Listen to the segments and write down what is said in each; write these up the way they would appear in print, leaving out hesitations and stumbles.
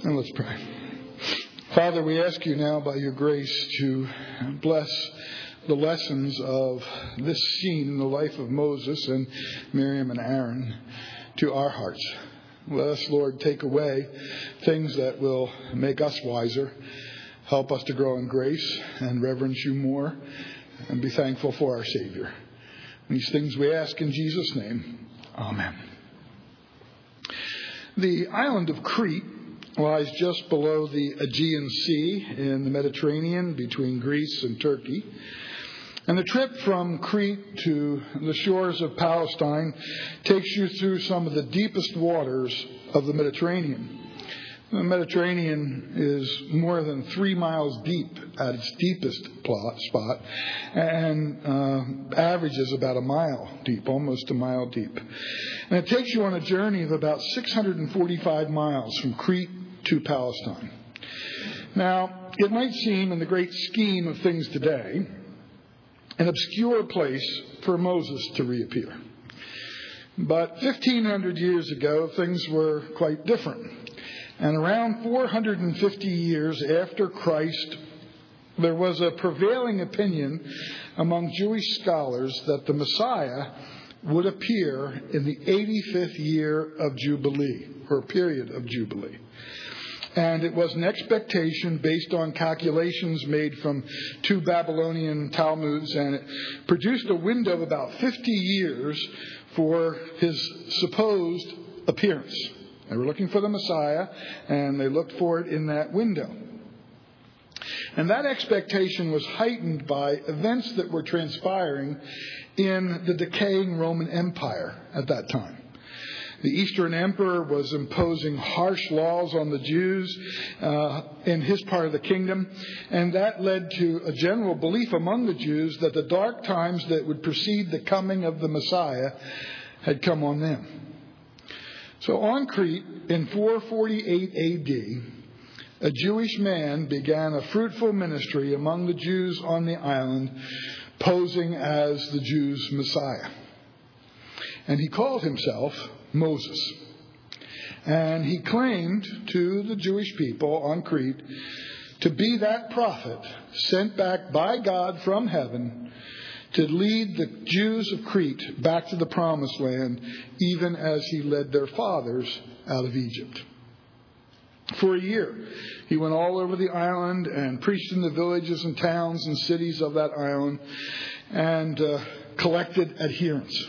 And let's pray. Father, we ask you now by your grace to bless the lessons of this scene in the life of Moses and Miriam and Aaron to our hearts. Let us, Lord, take away things that will make us wiser, help us to grow in grace and reverence you more, and be thankful for our Savior. These things we ask in Jesus' name. Amen. The island of Crete lies just below the Aegean Sea in the Mediterranean between Greece and Turkey. And the trip from Crete to the shores of Palestine takes you through some of the deepest waters of the Mediterranean. The Mediterranean is more than 3 miles deep at its deepest spot and averages about a mile deep, almost a mile deep. And it takes you on a journey of about 645 miles from Crete to Palestine. Now, it might seem in the great scheme of things today an obscure place for Moses to reappear. But 1,500 years ago, things were quite different. And around 450 years after Christ, there was a prevailing opinion among Jewish scholars that the Messiah would appear in the 85th year of Jubilee, or period of Jubilee. And it was an expectation based on calculations made from 2 Babylonian Talmuds, and it produced a window of about 50 years for his supposed appearance. They were looking for the Messiah, and they looked for it in that window. And that expectation was heightened by events that were transpiring in the decaying Roman Empire at that time. The Eastern Emperor was imposing harsh laws on the Jews in his part of the kingdom, and that led to a general belief among the Jews that the dark times that would precede the coming of the Messiah had come on them. So on Crete, in 448 A.D., a Jewish man began a fruitful ministry among the Jews on the island, posing as the Jews' Messiah. And he called himself Moses. And he claimed to the Jewish people on Crete to be that prophet sent back by God from heaven to lead the Jews of Crete back to the promised land, even as he led their fathers out of Egypt. For a year, he went all over the island and preached in the villages and towns and cities of that island and collected adherents.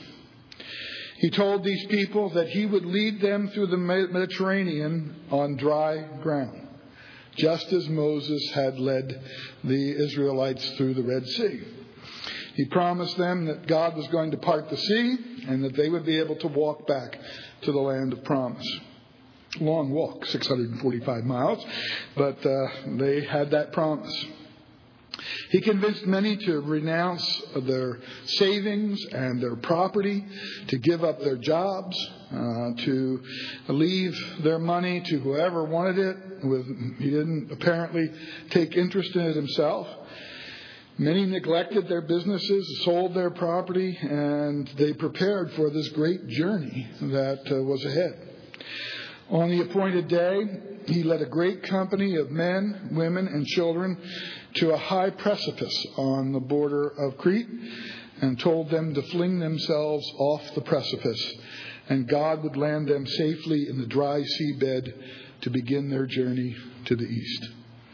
He told these people that he would lead them through the Mediterranean on dry ground, just as Moses had led the Israelites through the Red Sea. He promised them that God was going to part the sea and that they would be able to walk back to the land of promise. Long walk, 645 miles, but they had that promise. He convinced many to renounce their savings and their property, to give up their jobs, to leave their money to whoever wanted it. He didn't apparently take interest in it himself. Many neglected their businesses, sold their property, and they prepared for this great journey that was ahead. On the appointed day, he led a great company of men, women, and children to a high precipice on the border of Crete and told them to fling themselves off the precipice, and God would land them safely in the dry seabed to begin their journey to the east.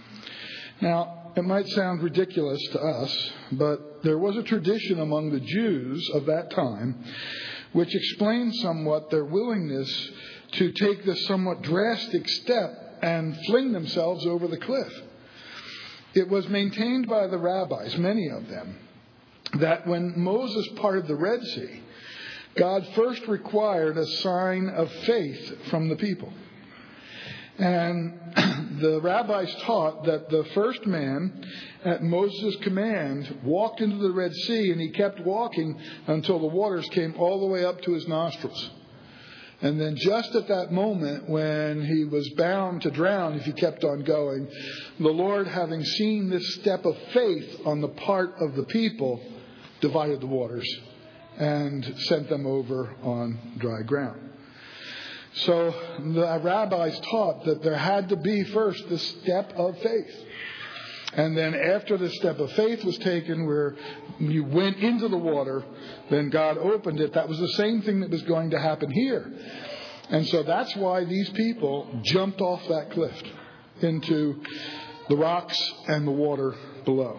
Now, it might sound ridiculous to us, but there was a tradition among the Jews of that time which explains somewhat their willingness to take this somewhat drastic step and fling themselves over the cliff. It was maintained by the rabbis, many of them, that when Moses parted the Red Sea, God first required a sign of faith from the people. And the rabbis taught that the first man, at Moses' command, walked into the Red Sea, and he kept walking until the waters came all the way up to his nostrils. And then just at that moment when he was bound to drown if he kept on going, the Lord, having seen this step of faith on the part of the people, divided the waters and sent them over on dry ground. So the rabbis taught that there had to be first the step of faith. And then after the step of faith was taken, where you went into the water, then God opened it. That was the same thing that was going to happen here. And so that's why these people jumped off that cliff into the rocks and the water below.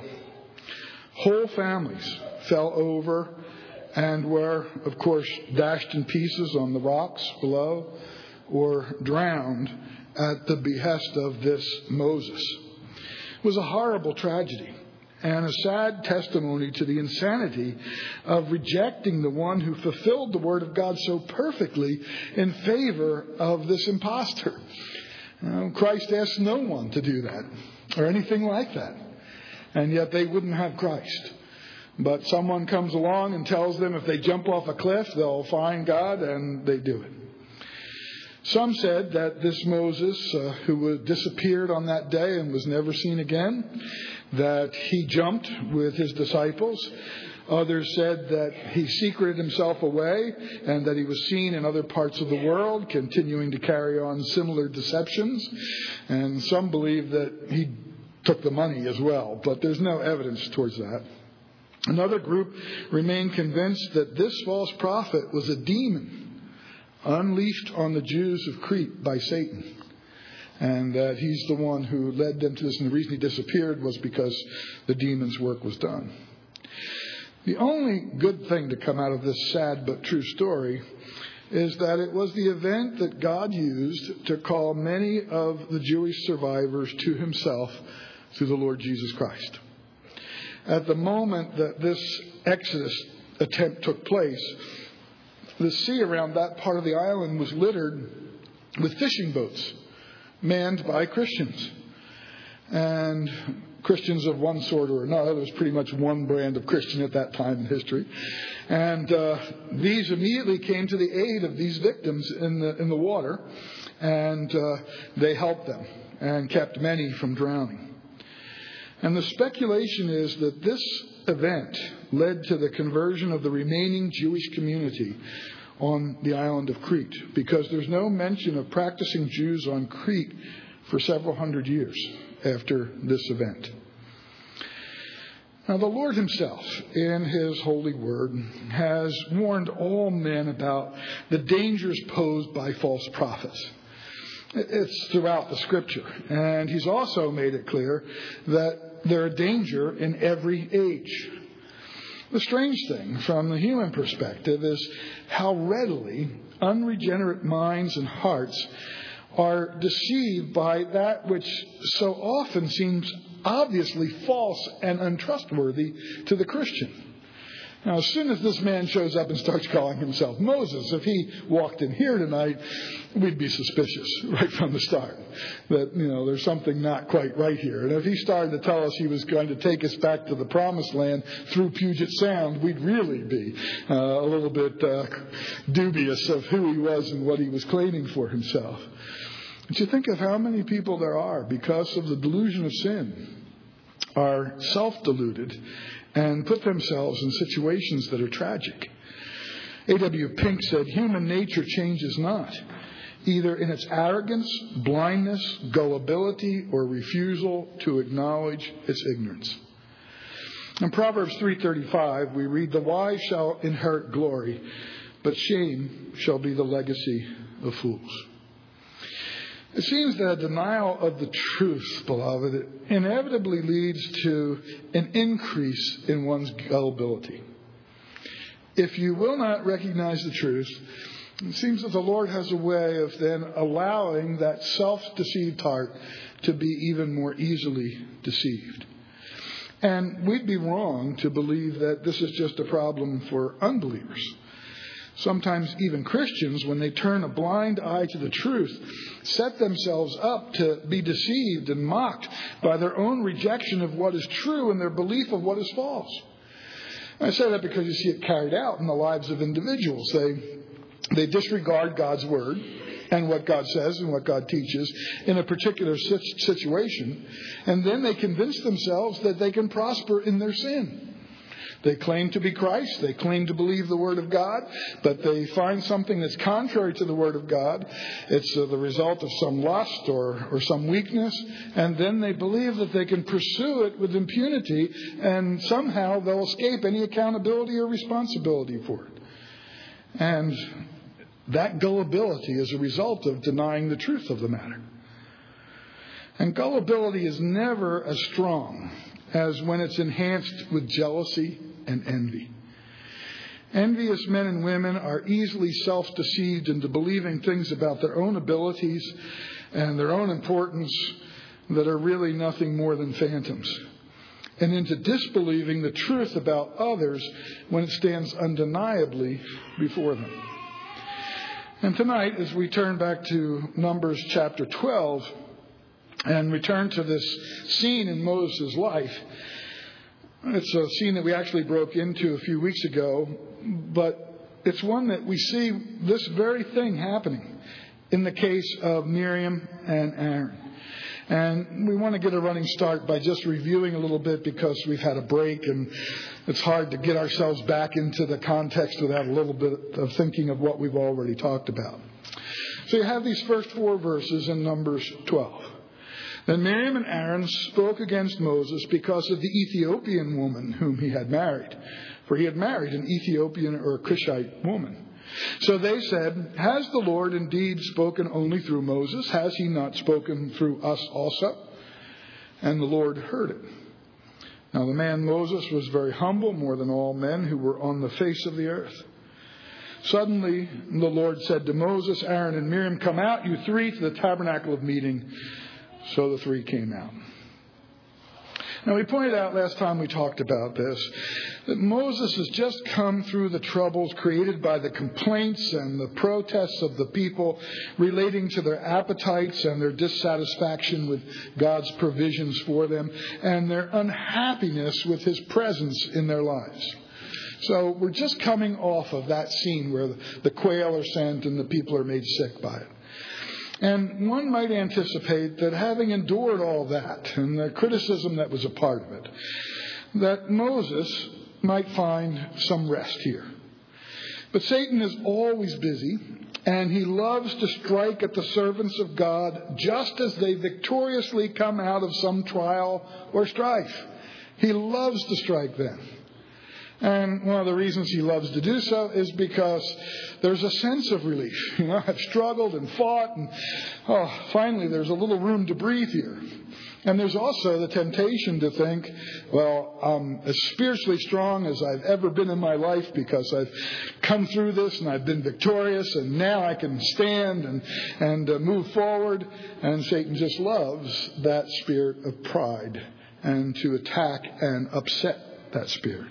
Whole families fell over and were, of course, dashed in pieces on the rocks below or drowned at the behest of this Moses. It was a horrible tragedy and a sad testimony to the insanity of rejecting the one who fulfilled the Word of God so perfectly in favor of this impostor. Christ asked no one to do that or anything like that, and yet they wouldn't have Christ. But someone comes along and tells them if they jump off a cliff, they'll find God, and they do it. Some said that this Moses, who disappeared on that day and was never seen again, that he jumped with his disciples. Others said that he secreted himself away and that he was seen in other parts of the world, continuing to carry on similar deceptions. And some believe that he took the money as well, but there's no evidence towards that. Another group remained convinced that this false prophet was a demon unleashed on the Jews of Crete by Satan, and that he's the one who led them to this, and the reason he disappeared was because the demon's work was done. The only good thing to come out of this sad but true story is that it was the event that God used to call many of the Jewish survivors to himself through the Lord Jesus Christ. At the moment that this Exodus attempt took place, the sea around that part of the island was littered with fishing boats manned by Christians. And Christians of one sort or another. There was pretty much one brand of Christian at that time in history. And these immediately came to the aid of these victims in the water. And they helped them and kept many from drowning. And the speculation is that this event led to the conversion of the remaining Jewish community on the island of Crete, because there's no mention of practicing Jews on Crete for several hundred years after this event. Now, the Lord himself, in his holy word, has warned all men about the dangers posed by false prophets. It's throughout the Scripture. And he's also made it clear that they're a danger in every age. The strange thing from the human perspective is how readily unregenerate minds and hearts are deceived by that which so often seems obviously false and untrustworthy to the Christian. Now, as soon as this man shows up and starts calling himself Moses, if he walked in here tonight, we'd be suspicious right from the start that, there's something not quite right here. And if he started to tell us he was going to take us back to the promised land through Puget Sound, we'd really be a little bit dubious of who he was and what he was claiming for himself. But you think of how many people there are, because of the delusion of sin, are self-deluded and put themselves in situations that are tragic. A.W. Pink said, "Human nature changes not, either in its arrogance, blindness, gullibility, or refusal to acknowledge its ignorance." In Proverbs 3:35, we read, "The wise shall inherit glory, but shame shall be the legacy of fools." It seems that a denial of the truth, beloved, inevitably leads to an increase in one's gullibility. If you will not recognize the truth, it seems that the Lord has a way of then allowing that self-deceived heart to be even more easily deceived. And we'd be wrong to believe that this is just a problem for unbelievers. Sometimes even Christians, when they turn a blind eye to the truth, set themselves up to be deceived and mocked by their own rejection of what is true and their belief of what is false. I say that because you see it carried out in the lives of individuals. They disregard God's word and what God says and what God teaches in a particular situation, and then they convince themselves that they can prosper in their sin. They claim to be Christ. They claim to believe the Word of God, but they find something that's contrary to the Word of God. It's the result of some lust or some weakness, and then they believe that they can pursue it with impunity, and somehow they'll escape any accountability or responsibility for it. And that gullibility is a result of denying the truth of the matter. And gullibility is never as strong as when it's enhanced with jealousy and envy. Envious men and women are easily self-deceived into believing things about their own abilities and their own importance that are really nothing more than phantoms, and into disbelieving the truth about others when it stands undeniably before them. And tonight, as we turn back to Numbers chapter 12 and return to this scene in Moses' life, it's a scene that we actually broke into a few weeks ago, but it's one that we see this very thing happening in the case of Miriam and Aaron. And we want to get a running start by just reviewing a little bit, because we've had a break and it's hard to get ourselves back into the context without a little bit of thinking of what we've already talked about. So you have these first 4 verses in Numbers 12. Then Miriam and Aaron spoke against Moses because of the Ethiopian woman whom he had married. For he had married an Ethiopian or Cushite woman. So they said, "Has the Lord indeed spoken only through Moses? Has he not spoken through us also?" And the Lord heard it. Now the man Moses was very humble, more than all men who were on the face of the earth. Suddenly the Lord said to Moses, "Aaron and Miriam, come out, you 3, to the tabernacle of meeting." So the 3 came out. Now, we pointed out last time we talked about this, that Moses has just come through the troubles created by the complaints and the protests of the people relating to their appetites and their dissatisfaction with God's provisions for them and their unhappiness with his presence in their lives. So we're just coming off of that scene where the quail are sent and the people are made sick by it. And one might anticipate that having endured all that and the criticism that was a part of it, that Moses might find some rest here. But Satan is always busy, and he loves to strike at the servants of God just as they victoriously come out of some trial or strife. He loves to strike them. And one of the reasons he loves to do so is because there's a sense of relief. I've struggled and fought, and finally there's a little room to breathe here. And there's also the temptation to think, well, I'm as spiritually strong as I've ever been in my life because I've come through this and I've been victorious, and now I can stand and move forward. And Satan just loves that spirit of pride and to attack and upset that spirit.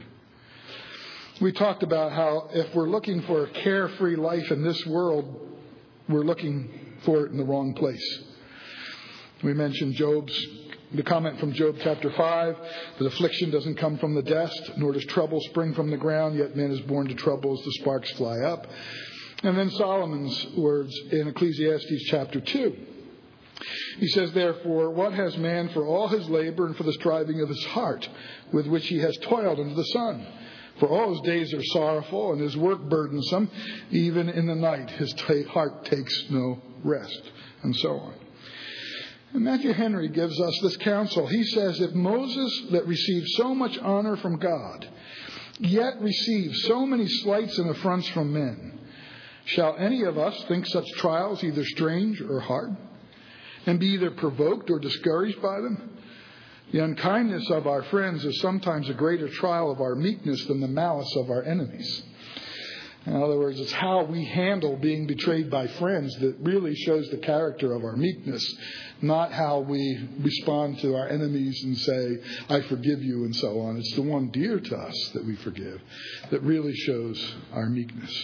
We talked about how if we're looking for a carefree life in this world, we're looking for it in the wrong place. We mentioned the comment from Job chapter 5, that affliction doesn't come from the dust, nor does trouble spring from the ground, yet man is born to trouble as the sparks fly up. And then Solomon's words in Ecclesiastes chapter 2. He says, "Therefore, what has man for all his labor and for the striving of his heart, with which he has toiled under the sun? For all his days are sorrowful, and his work burdensome. Even in the night his heart takes no rest," and so on. And Matthew Henry gives us this counsel. He says, "If Moses, that received so much honor from God, yet received so many slights and affronts from men, shall any of us think such trials either strange or hard, and be either provoked or discouraged by them? The unkindness of our friends is sometimes a greater trial of our meekness than the malice of our enemies." In other words, it's how we handle being betrayed by friends that really shows the character of our meekness, not how we respond to our enemies and say, "I forgive you," and so on. It's the one dear to us that we forgive that really shows our meekness.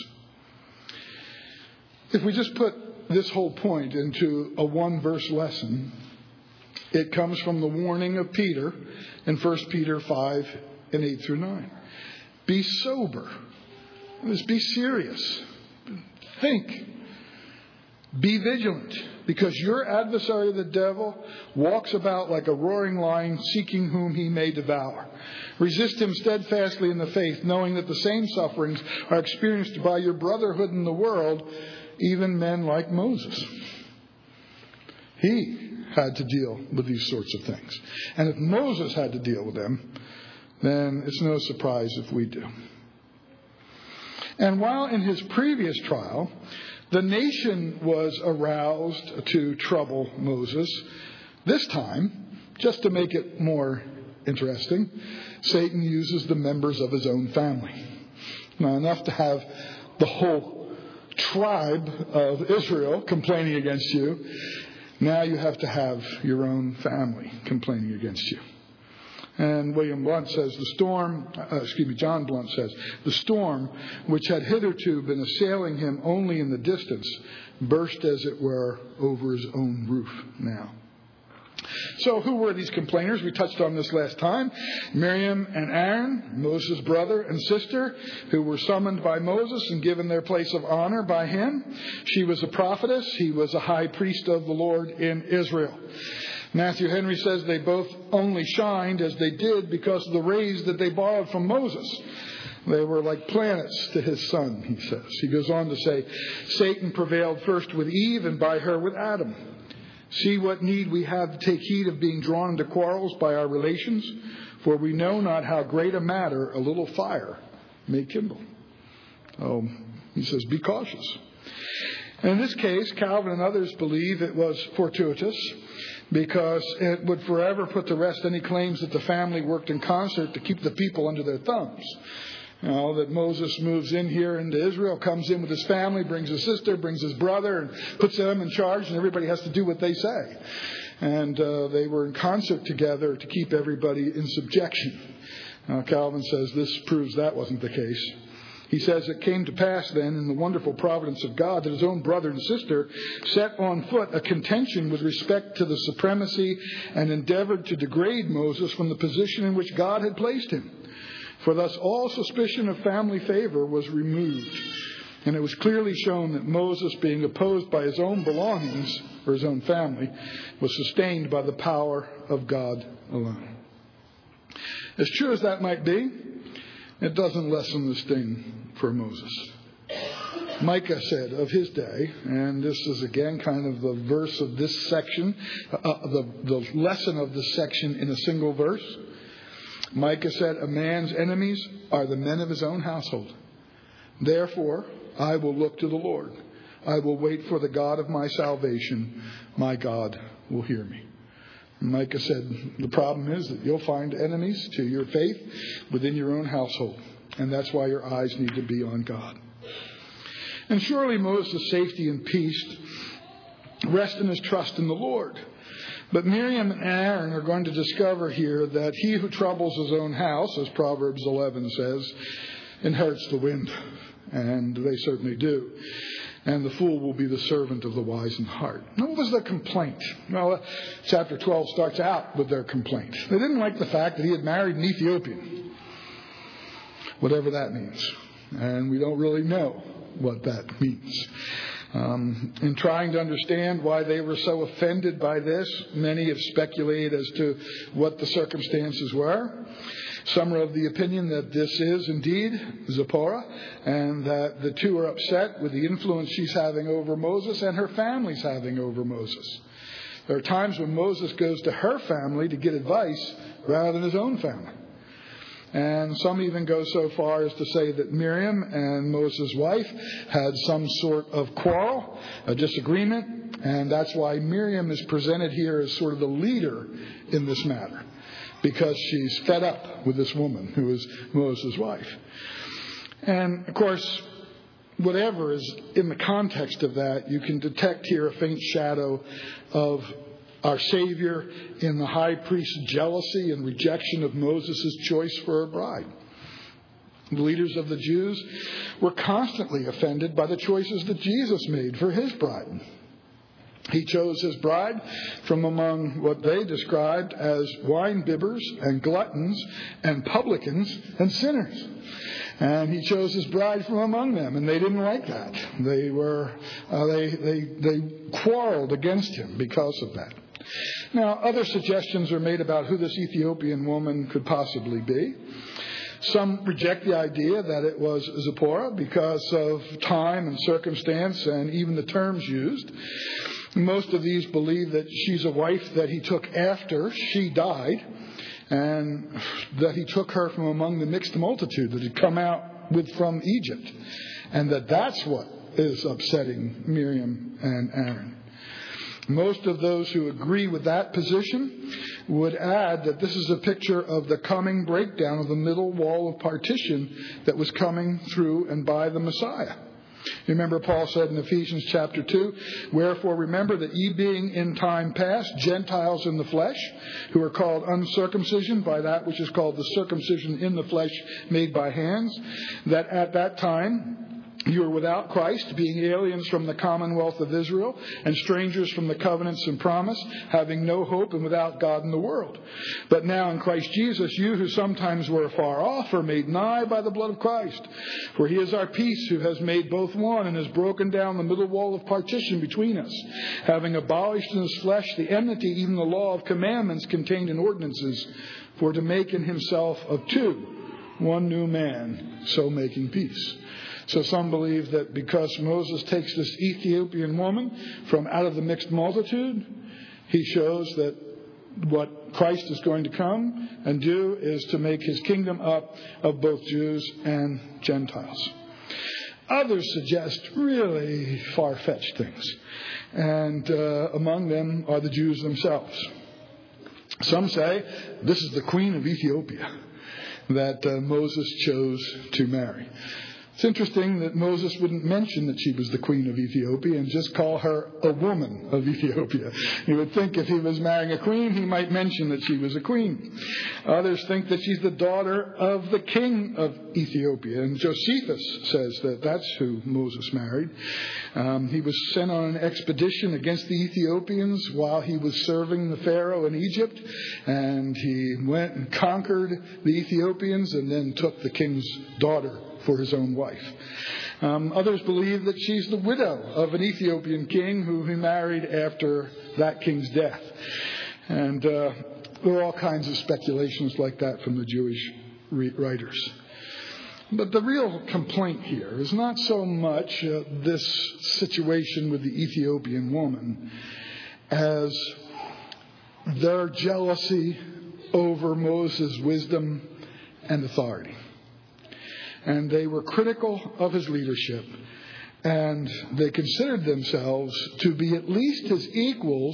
If we just put this whole point into a 1-verse lesson, it comes from the warning of Peter in 1 Peter 5 and 8 through 9. Be sober. Be serious. Think. Be vigilant, because your adversary the devil walks about like a roaring lion, seeking whom he may devour. Resist him steadfastly in the faith, knowing that the same sufferings are experienced by your brotherhood in the world, even men like Moses. He had to deal with these sorts of things. And if Moses had to deal with them, then it's no surprise if we do. And while in his previous trial, the nation was aroused to trouble Moses, this time, just to make it more interesting, Satan uses the members of his own family. Now, enough to have the whole tribe of Israel complaining against you. Now you have to have your own family complaining against you. And John Blunt says, the storm, which had hitherto been assailing him only in the distance, burst, as it were, over his own roof now. So who were these complainers? We touched on this last time. Miriam and Aaron, Moses' brother and sister, who were summoned by Moses and given their place of honor by him. She was a prophetess. He was a high priest of the Lord in Israel. Matthew Henry says they both only shined as they did because of the rays that they borrowed from Moses. They were like planets to his sun, he says. He goes on to say, Satan prevailed first with Eve and by her with Adam. See what need we have to take heed of being drawn into quarrels by our relations, for we know not how great a matter a little fire may kindle. He says, be cautious. And in this case, Calvin and others believe it was fortuitous, because it would forever put to rest any claims that the family worked in concert to keep the people under their thumbs. That Moses moves in here into Israel, comes in with his family, brings his sister, brings his brother, and puts them in charge, and everybody has to do what they say. And they were in concert together to keep everybody in subjection. Calvin says this proves that wasn't the case. He says, it came to pass then in the wonderful providence of God that his own brother and sister set on foot a contention with respect to the supremacy and endeavored to degrade Moses from the position in which God had placed him. For thus all suspicion of family favor was removed. And it was clearly shown that Moses, being opposed by his own belongings, or his own family, was sustained by the power of God alone. As true as that might be, it doesn't lessen the sting for Moses. Micah said of his day, and this is again kind of the verse of this section, the lesson of this section in a single verse. Micah said, a man's enemies are the men of his own household. Therefore, I will look to the Lord. I will wait for the God of my salvation. My God will hear me. And Micah said, the problem is that you'll find enemies to your faith within your own household. And that's why your eyes need to be on God. And surely Moses' safety and peace rest in his trust in the Lord. But Miriam and Aaron are going to discover here that he who troubles his own house, as Proverbs 11 says, inherits the wind. And they certainly do. And the fool will be the servant of the wise in heart. Now, what was their complaint? Well, chapter 12 starts out with their complaint. They didn't like the fact that he had married an Ethiopian. Whatever that means. And we don't really know what that means. In trying to understand why they were so offended by this, many have speculated as to what the circumstances were. Some are of the opinion that this is indeed Zipporah, and that the two are upset with the influence she's having over Moses and her family's having over Moses. There are times when Moses goes to her family to get advice rather than his own family. And some even go so far as to say that Miriam and Moses' wife had some sort of quarrel, a disagreement, and that's why Miriam is presented here as sort of the leader in this matter, because she's fed up with this woman who is Moses' wife. And, of course, whatever is in the context of that, you can detect here a faint shadow of our Savior in the high priest's jealousy and rejection of Moses' choice for a bride. The leaders of the Jews were constantly offended by the choices that Jesus made for his bride. He chose his bride from among what they described as wine bibbers and gluttons and publicans and sinners. And he chose his bride from among them, and they didn't like that. They quarreled against him because of that. Now, other suggestions are made about who this Ethiopian woman could possibly be. Some reject the idea that it was Zipporah because of time and circumstance and even the terms used. Most of these believe that she's a wife that he took after she died, and that he took her from among the mixed multitude that had come out from Egypt, and that's what is upsetting Miriam and Aaron. Most of those who agree with that position would add that this is a picture of the coming breakdown of the middle wall of partition that was coming through and by the Messiah. You remember Paul said in Ephesians chapter 2, "Wherefore remember that ye being in time past Gentiles in the flesh, who are called uncircumcision by that which is called the circumcision in the flesh made by hands, that at that time you were without Christ, being aliens from the commonwealth of Israel, and strangers from the covenants and promise, having no hope and without God in the world. But now in Christ Jesus, you who sometimes were afar off are made nigh by the blood of Christ. For he is our peace, who has made both one, and has broken down the middle wall of partition between us, having abolished in his flesh the enmity, even the law of commandments contained in ordinances, for to make in himself of two one new man, so making peace." So some believe that because Moses takes this Ethiopian woman from out of the mixed multitude, he shows that what Christ is going to come and do is to make his kingdom up of both Jews and Gentiles. Others suggest really far-fetched things, and among them are the Jews themselves. Some say this is the queen of Ethiopia that Moses chose to marry. It's interesting that Moses wouldn't mention that she was the queen of Ethiopia and just call her a woman of Ethiopia. You would think if he was marrying a queen, he might mention that she was a queen. Others think that she's the daughter of the king of Ethiopia. And Josephus says that that's who Moses married. He was sent on an expedition against the Ethiopians while he was serving the Pharaoh in Egypt. And he went and conquered the Ethiopians and then took the king's daughter for his own wife. Others believe that she's the widow of an Ethiopian king who he married after that king's death. And there are all kinds of speculations like that from the Jewish writers. But the real complaint here is not so much this situation with the Ethiopian woman as their jealousy over Moses' wisdom and authority. And they were critical of his leadership, and they considered themselves to be at least his equal,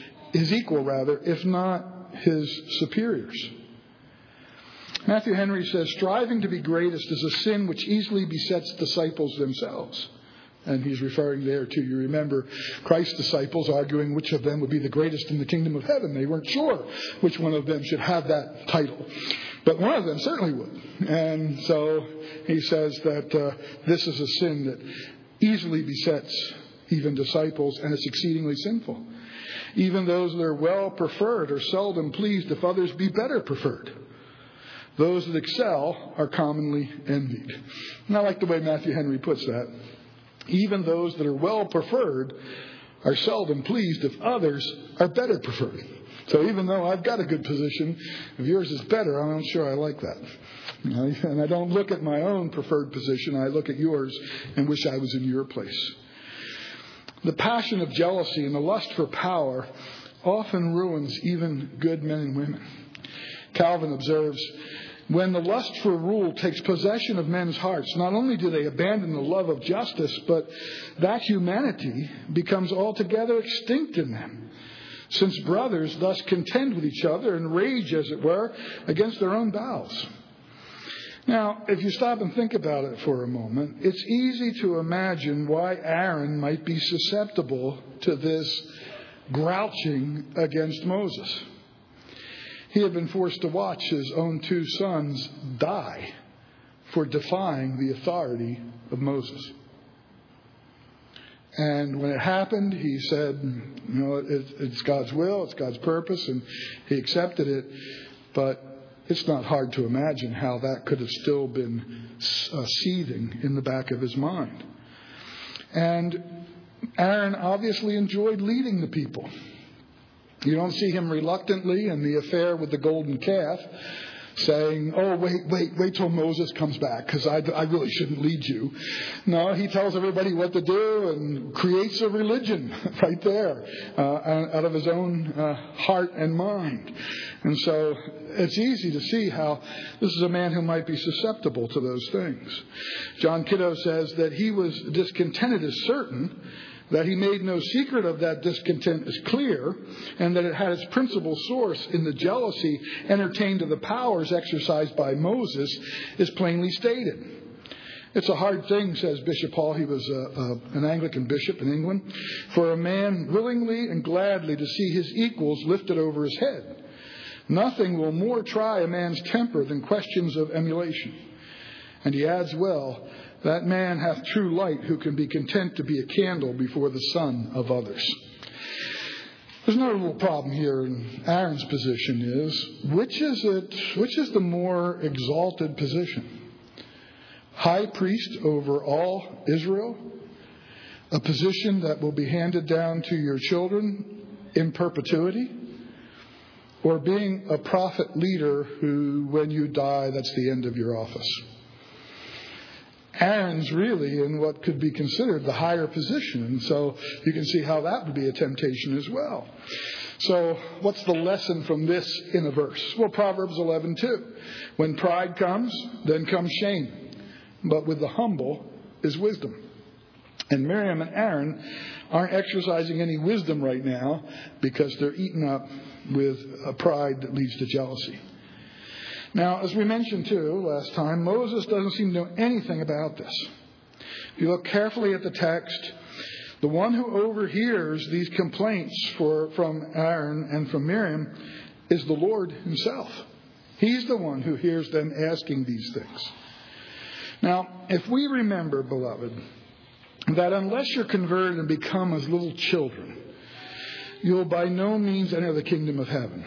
if not his superiors. Matthew Henry says, "Striving to be greatest is a sin which easily besets disciples themselves." And he's referring there to, you remember, Christ's disciples arguing which of them would be the greatest in the kingdom of heaven. They weren't sure which one of them should have that title. But one of them certainly would. And so he says that this is a sin that easily besets even disciples, and it's exceedingly sinful. Even those that are well preferred are seldom pleased if others be better preferred. Those that excel are commonly envied. And I like the way Matthew Henry puts that. Even those that are well preferred are seldom pleased if others are better preferred. So even though I've got a good position, if yours is better, I'm not sure I like that. And I don't look at my own preferred position. I look at yours and wish I was in your place. The passion of jealousy and the lust for power often ruins even good men and women. Calvin observes, "When the lust for rule takes possession of men's hearts, not only do they abandon the love of justice, but that humanity becomes altogether extinct in them, since brothers thus contend with each other and rage, as it were, against their own bowels." Now, if you stop and think about it for a moment, it's easy to imagine why Aaron might be susceptible to this grouching against Moses. He had been forced to watch his own two sons die for defying the authority of Moses. And when it happened, he said, it's God's will, it's God's purpose, and he accepted it. But it's not hard to imagine how that could have still been seething in the back of his mind. And Aaron obviously enjoyed leading the people. You don't see him reluctantly in the affair with the golden calf saying, oh, wait till Moses comes back, because I really shouldn't lead you. No, he tells everybody what to do and creates a religion right there out of his own heart and mind. And so it's easy to see how this is a man who might be susceptible to those things. John Kiddo says that he was discontented is certain, that he made no secret of that discontent is clear, and that it had its principal source in the jealousy entertained of the powers exercised by Moses is plainly stated. It's a hard thing, says Bishop Hall, he was an Anglican bishop in England, for a man willingly and gladly to see his equals lifted over his head. Nothing will more try a man's temper than questions of emulation. And he adds, well, that man hath true light who can be content to be a candle before the sun of others. There's another little problem here in Aaron's position is, which is the more exalted position? High priest over all Israel? A position that will be handed down to your children in perpetuity? Or being a prophet leader who, when you die, that's the end of your office? Aaron's really in what could be considered the higher position. And so you can see how that would be a temptation as well. So what's the lesson from this in a verse? Well, Proverbs 11:2. When pride comes, then comes shame. But with the humble is wisdom. And Miriam and Aaron aren't exercising any wisdom right now because they're eaten up with a pride that leads to jealousy. Now, as we mentioned too last time, Moses doesn't seem to know anything about this. If you look carefully at the text, the one who overhears these complaints from Aaron and from Miriam is the Lord himself. He's the one who hears them asking these things. Now, if we remember, beloved, that unless you're converted and become as little children, you'll by no means enter the kingdom of heaven.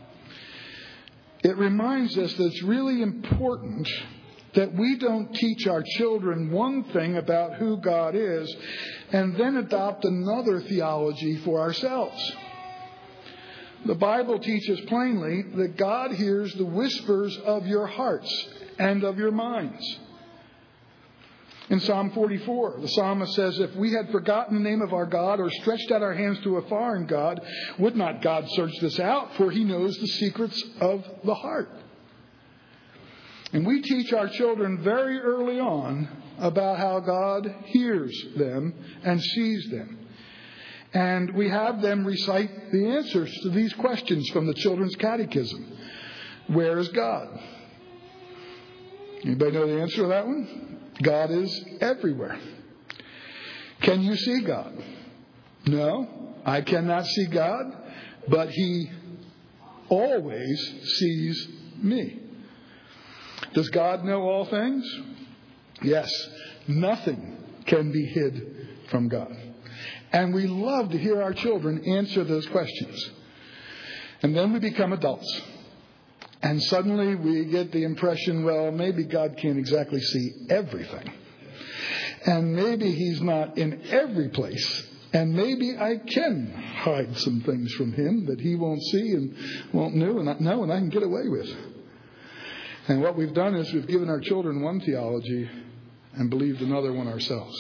It reminds us that it's really important that we don't teach our children one thing about who God is and then adopt another theology for ourselves. The Bible teaches plainly that God hears the whispers of your hearts and of your minds. In Psalm 44, the psalmist says, if we had forgotten the name of our God or stretched out our hands to a foreign God, would not God search this out? For he knows the secrets of the heart. And we teach our children very early on about how God hears them and sees them. And we have them recite the answers to these questions from the Children's Catechism. Where is God? Anybody know the answer to that one? God is everywhere. Can you see God? No, I cannot see God, but he always sees me. Does God know all things? Yes, nothing can be hid from God. And we love to hear our children answer those questions. And then we become adults. And suddenly we get the impression, well, maybe God can't exactly see everything. And maybe he's not in every place. And maybe I can hide some things from him that he won't see and won't know and I can get away with. And what we've done is we've given our children one theology and believed another one ourselves.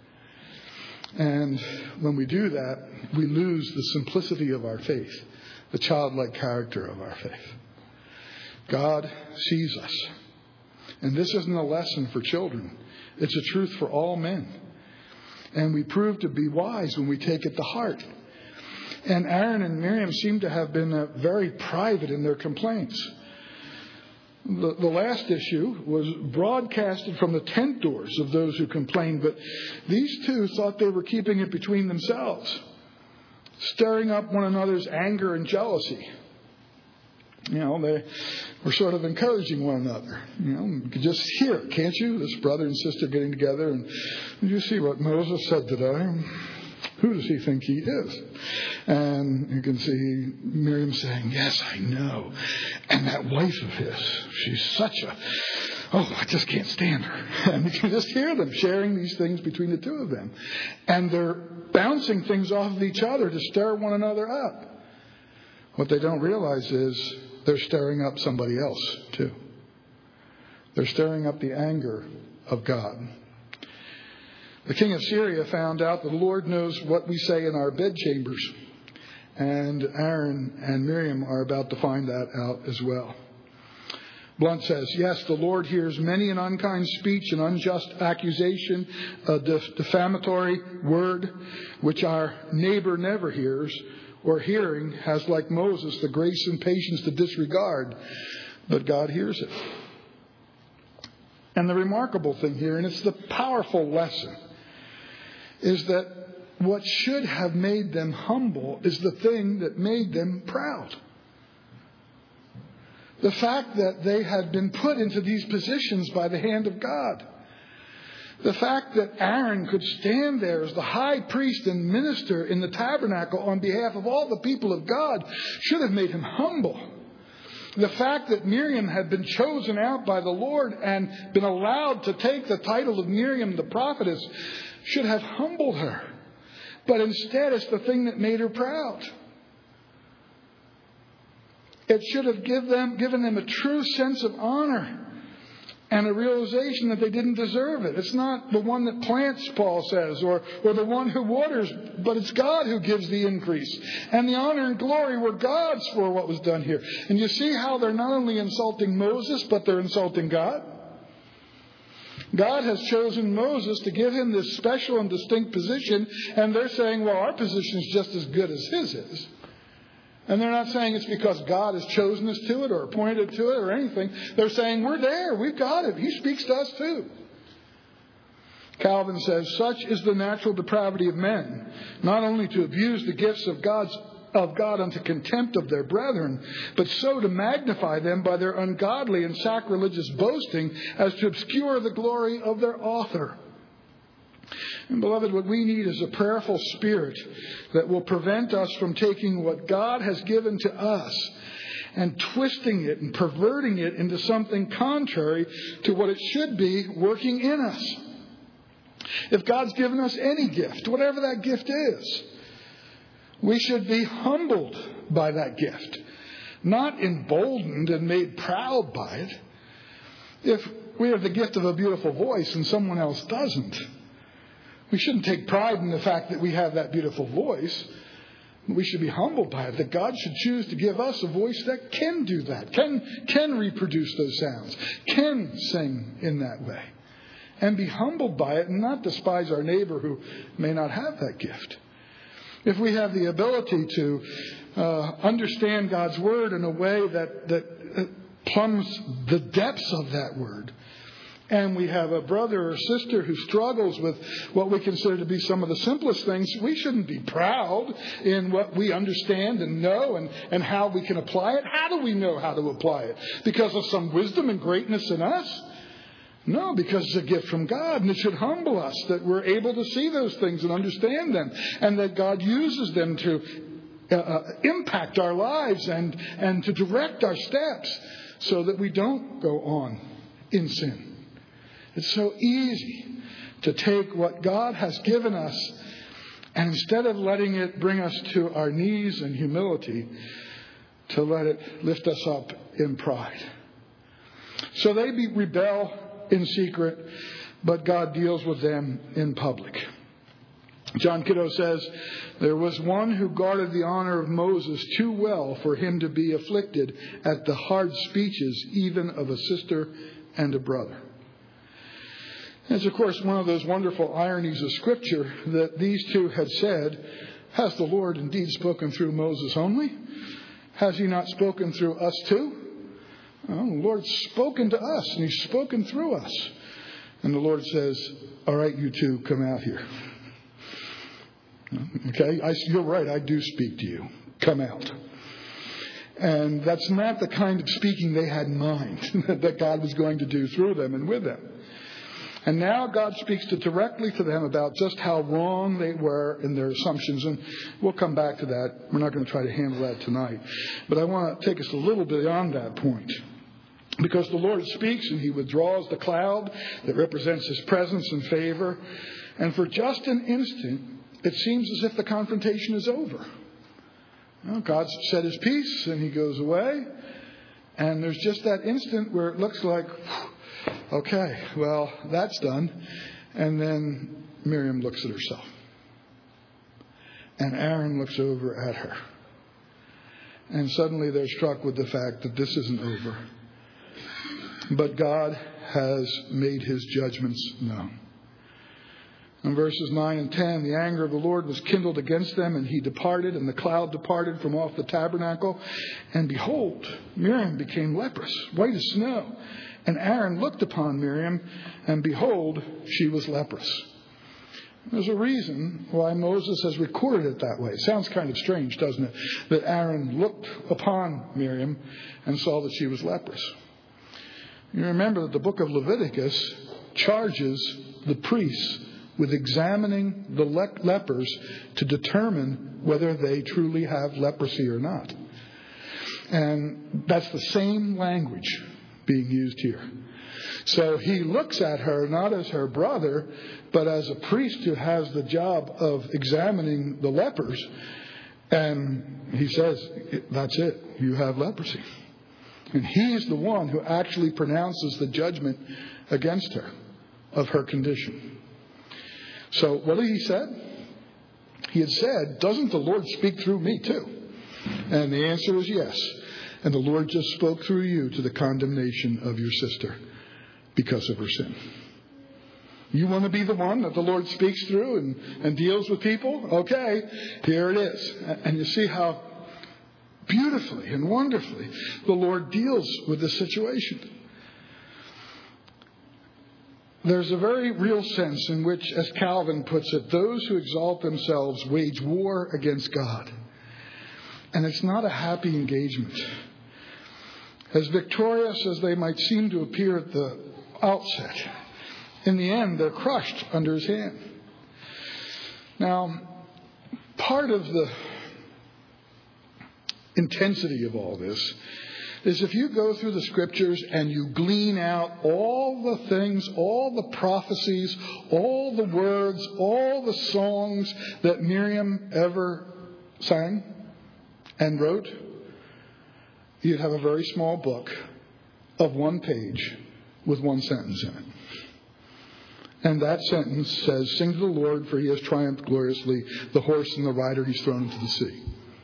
And when we do that, we lose the simplicity of our faith, the childlike character of our faith. God sees us. And this isn't a lesson for children. It's a truth for all men. And we prove to be wise when we take it to heart. And Aaron and Miriam seem to have been very private in their complaints. The last issue was broadcasted from the tent doors of those who complained, but these two thought they were keeping it between themselves, stirring up one another's anger and jealousy. They were sort of encouraging one another. You can just hear it, can't you? This brother and sister getting together. And did you see what Moses said today? Who does he think he is? And you can see Miriam saying, yes, I know. And that wife of his, she's such I just can't stand her. And you can just hear them sharing these things between the two of them. And they're bouncing things off of each other to stir one another up. What they don't realize is they're stirring up somebody else too. They're stirring up the anger of God. The king of Syria found out that the Lord knows what we say in our bedchambers. And Aaron and Miriam are about to find that out as well. Blunt says, yes, the Lord hears many an unkind speech, an unjust accusation, a defamatory word, which our neighbor never hears, or hearing has, like Moses, the grace and patience to disregard. But God hears it. And the remarkable thing here, and it's the powerful lesson, is that what should have made them humble is the thing that made them proud. The fact that they had been put into these positions by the hand of God. The fact that Aaron could stand there as the high priest and minister in the tabernacle on behalf of all the people of God should have made him humble. The fact that Miriam had been chosen out by the Lord and been allowed to take the title of Miriam the prophetess should have humbled her. But instead, it's the thing that made her proud. It should have given them a true sense of honor and a realization that they didn't deserve it. It's not the one that plants, Paul says, or the one who waters, but it's God who gives the increase. And the honor and glory were God's for what was done here. And you see how they're not only insulting Moses, but they're insulting God? God has chosen Moses to give him this special and distinct position, and they're saying, well, our position is just as good as his is. And they're not saying it's because God has chosen us to it or appointed to it or anything. They're saying, we're there, we've got it. He speaks to us too. Calvin says, such is the natural depravity of men, not only to abuse the gifts of God unto contempt of their brethren, but so to magnify them by their ungodly and sacrilegious boasting as to obscure the glory of their author. And beloved, what we need is a prayerful spirit that will prevent us from taking what God has given to us and twisting it and perverting it into something contrary to what it should be working in us. If God's given us any gift, whatever that gift is, we should be humbled by that gift, not emboldened and made proud by it. If we have the gift of a beautiful voice and someone else doesn't, we shouldn't take pride in the fact that we have that beautiful voice. We should be humbled by it, that God should choose to give us a voice that can do that, can reproduce those sounds, can sing in that way. And be humbled by it and not despise our neighbor who may not have that gift. If we have the ability to understand God's Word in a way that plumbs the depths of that Word, and we have a brother or sister who struggles with what we consider to be some of the simplest things, we shouldn't be proud in what we understand and know and how we can apply it. How do we know how to apply it? Because of some wisdom and greatness in us? No, because it's a gift from God, and it should humble us that we're able to see those things and understand them, and that God uses them to impact our lives and to direct our steps so that we don't go on in sin. It's so easy to take what God has given us and instead of letting it bring us to our knees in humility, to let it lift us up in pride. So they rebel in secret, but God deals with them in public. John Kiddo says, there was one who guarded the honor of Moses too well for him to be afflicted at the hard speeches even of a sister and a brother. It's, of course, one of those wonderful ironies of Scripture that these two had said, has the Lord indeed spoken through Moses only? Has he not spoken through us too? Well, the Lord's spoken to us, and he's spoken through us. And the Lord says, all right, you two, come out here. Okay, you're right, I do speak to you. Come out. And that's not the kind of speaking they had in mind that God was going to do through them and with them. And now God speaks directly to them about just how wrong they were in their assumptions. And we'll come back to that. We're not going to try to handle that tonight. But I want to take us a little bit beyond that point. Because the Lord speaks and He withdraws the cloud that represents His presence and favor. And for just an instant, it seems as if the confrontation is over. Well, God's said His peace and He goes away. And there's just that instant where it looks like, okay, well, that's done. And then Miriam looks at herself. And Aaron looks over at her. And suddenly they're struck with the fact that this isn't over. But God has made His judgments known. In verses 9 and 10, the anger of the Lord was kindled against them, and He departed, and the cloud departed from off the tabernacle. And behold, Miriam became leprous, white as snow. And Aaron looked upon Miriam, and behold, she was leprous. There's a reason why Moses has recorded it that way. It sounds kind of strange, doesn't it? That Aaron looked upon Miriam and saw that she was leprous. You remember that the book of Leviticus charges the priests with examining the lepers to determine whether they truly have leprosy or not. And that's the same language being used here. So he looks at her not as her brother, but as a priest who has the job of examining the lepers. And he says, that's it, you have leprosy. And he's the one who actually pronounces the judgment against her of her condition. So what had he said? He had said, doesn't the Lord speak through me too? And the answer is yes. And the Lord just spoke through you to the condemnation of your sister because of her sin. You want to be the one that the Lord speaks through and deals with people? Okay, here it is. And you see how beautifully and wonderfully the Lord deals with this situation. There's a very real sense in which, as Calvin puts it, those who exalt themselves wage war against God. And it's not a happy engagement. As victorious as they might seem to appear at the outset, in the end they're crushed under His hand. Now, part of the intensity of all this is if you go through the scriptures and you glean out all the things, all the prophecies, all the words, all the songs that Miriam ever sang and wrote, you'd have a very small book of one page with one sentence in it. And that sentence says, sing to the Lord, for He has triumphed gloriously. The horse and the rider He's thrown into the sea.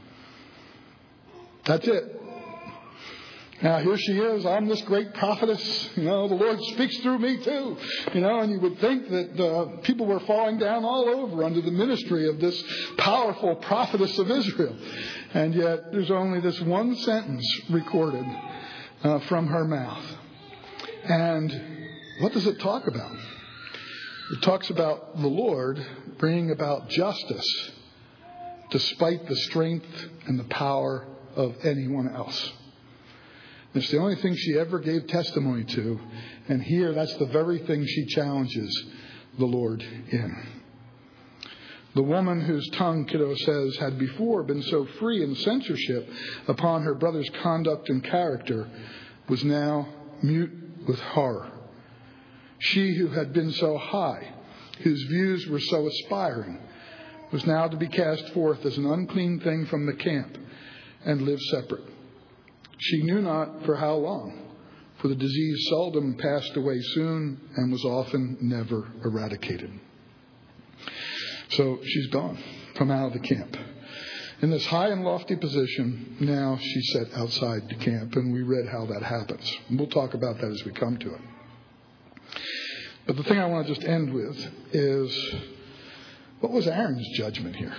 That's it. Now, here she is. I'm this great prophetess. The Lord speaks through me too. And you would think that people were falling down all over under the ministry of this powerful prophetess of Israel. And yet, there's only this one sentence recorded from her mouth. And what does it talk about? It talks about the Lord bringing about justice despite the strength and the power of anyone else. It's the only thing she ever gave testimony to. And here, that's the very thing she challenges the Lord in. The woman whose tongue, Kiddo says, had before been so free in censorship upon her brother's conduct and character was now mute with horror. She who had been so high, whose views were so aspiring, was now to be cast forth as an unclean thing from the camp and live separate. She knew not for how long, for the disease seldom passed away soon and was often never eradicated. So she's gone from out of the camp. In this high and lofty position, now she's set outside the camp, and we read how that happens. And we'll talk about that as we come to it. But the thing I want to just end with is, what was Aaron's judgment here?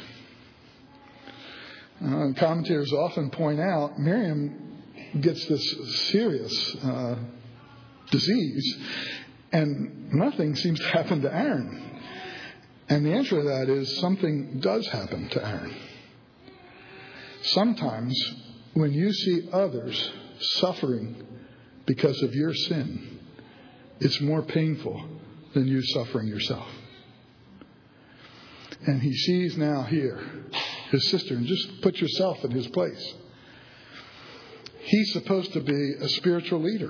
Commentators often point out Miriam gets this serious disease, and nothing seems to happen to Aaron. And the answer to that is something does happen to Aaron. Sometimes when you see others suffering because of your sin, it's more painful than you suffering yourself. And he sees now here his sister, and just put yourself in his place. He's supposed to be a spiritual leader.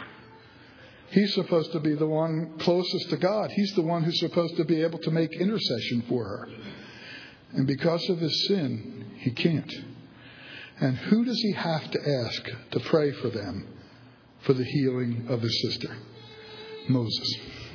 He's supposed to be the one closest to God. He's the one who's supposed to be able to make intercession for her. And because of his sin, he can't. And who does he have to ask to pray for them for the healing of his sister? Moses.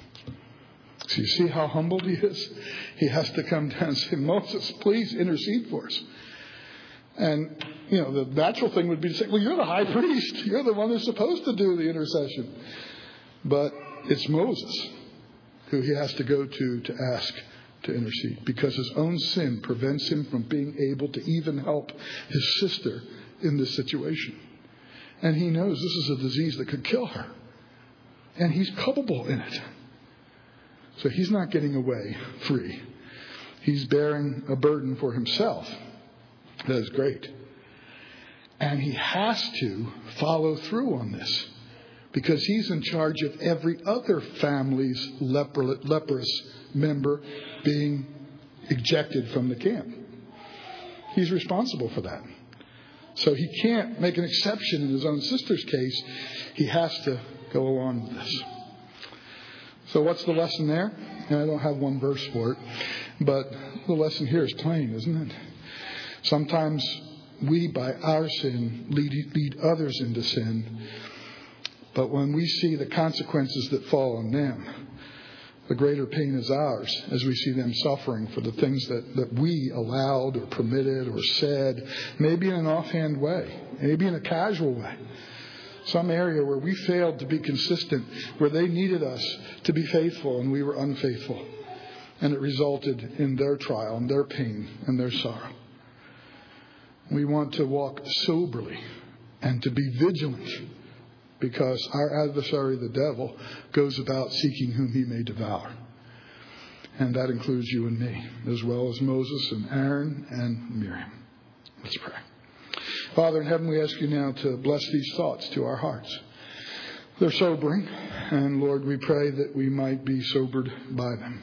So you see how humbled he is? He has to come down and say, Moses, please intercede for us. And, the natural thing would be to say, well, you're the high priest. You're the one who's supposed to do the intercession. But it's Moses who he has to go to ask to intercede, because his own sin prevents him from being able to even help his sister in this situation. And he knows this is a disease that could kill her. And he's culpable in it. So he's not getting away free. He's bearing a burden for himself. That is great. And he has to follow through on this, because he's in charge of every other family's leprous member being ejected from the camp. He's responsible for that. So he can't make an exception in his own sister's case. He has to go along with this. So what's the lesson there? And I don't have one verse for it, but the lesson here is plain, isn't it? Sometimes we, by our sin, lead others into sin. But when we see the consequences that fall on them, the greater pain is ours as we see them suffering for the things that we allowed or permitted or said, maybe in an offhand way, maybe in a casual way. Some area where we failed to be consistent, where they needed us to be faithful and we were unfaithful. And it resulted in their trial and their pain and their sorrow. We want to walk soberly and to be vigilant, because our adversary, the devil, goes about seeking whom he may devour. And that includes you and me, as well as Moses and Aaron and Miriam. Let's pray. Father in heaven, we ask you now to bless these thoughts to our hearts. They're sobering, and Lord, we pray that we might be sobered by them.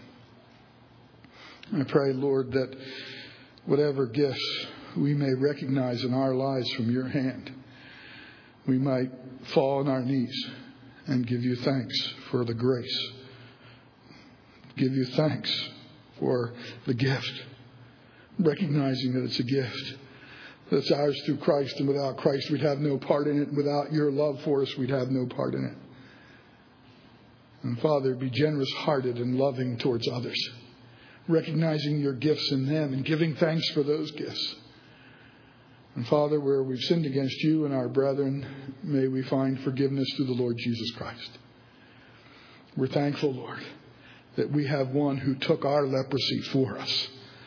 I pray, Lord, that whatever gifts we may recognize in our lives from your hand, we might fall on our knees and give you thanks for the grace. Give you thanks for the gift, recognizing that it's a gift that's ours through Christ, and without Christ we'd have no part in it. And without your love for us, we'd have no part in it. And Father, be generous-hearted and loving towards others, recognizing your gifts in them and giving thanks for those gifts. And Father, where we've sinned against you and our brethren, may we find forgiveness through the Lord Jesus Christ. We're thankful, Lord, that we have one who took our leprosy for us,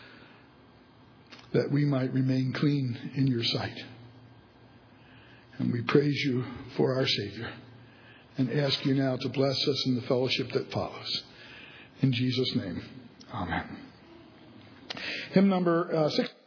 that we might remain clean in your sight. And we praise you for our Savior and ask you now to bless us in the fellowship that follows. In Jesus' name, amen. Hymn number 6.